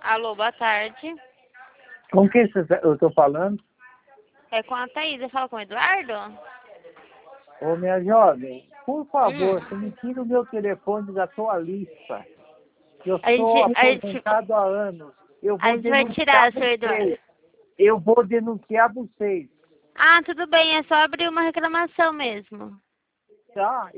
Alô, boa tarde. Com quem eu estou falando? É com a Thaís, eu falo com o Eduardo? Ô, minha jovem, por favor, você me tira o meu telefone da sua lista. Eu A sou gente, a gente, aposentado há anos. Eu a vou gente vai tirar, denunciar seu Eduardo. vocês. Eu vou denunciar vocês. Ah, tudo bem, é só abrir uma reclamação mesmo. Tá?